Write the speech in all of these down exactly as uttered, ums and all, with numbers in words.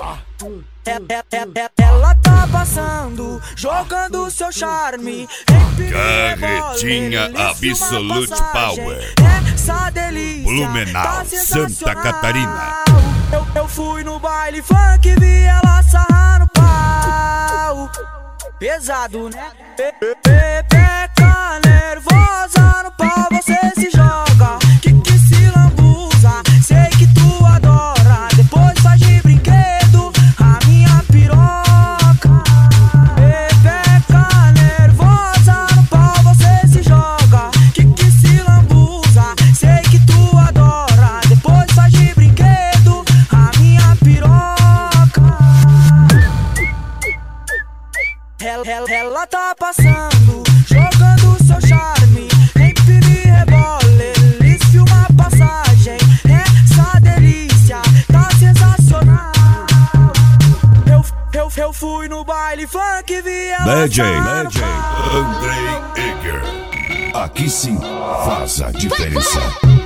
Ela tá passando, jogando seu charme. Carretinha Absolute Power, essa delícia Blumenau, tá Santa Catarina. Eu, eu fui no baile funk, vi ela sarrar no pau. Pesado, né? Pepeca nervosa no pau, você se joga. Que que se lambuza, sei que tu adora. Depois faz de brinquedo a minha piroca. Pepeca nervosa no pau, você se joga. Que que se lambuza, sei que tu adora. Depois faz de brinquedo a minha piroca. Ela, ela, ela tá passando, jogando seu charme. Empine e rebola, eles filmam a passagem. Essa delícia tá sensacional. Eu, eu, eu fui no baile funk e vi ela D J, sarrar no D J pau. Andrei Eger. Aqui sim faz a diferença.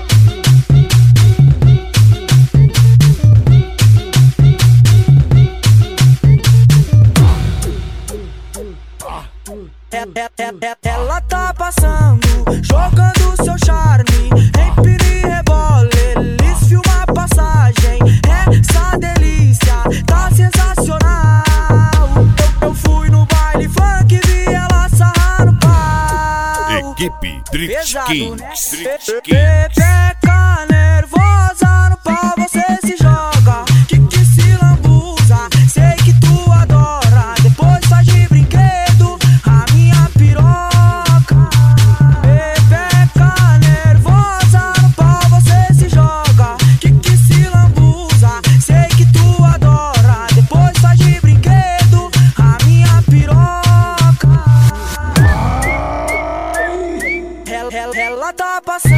Ela tá passando, jogando seu charme. Empine e rebola, eles filmam a passagem. Essa delícia tá sensacional. Eu, eu fui no baile funk e vi ela sarrar no pau. Equipe Drift Pesado, Kings, né? Drift Kings. Pepeca nervosa no pau, você se joga. Que que se lambuza, sei que tu adora. Depois faz de brinquedo a minha piroca. Pepeca nervosa no pau, você se joga. Que que se lambuza, sei que tu adora. Depois faz de brinquedo a minha piroca. Ela, ela, ela tá passando.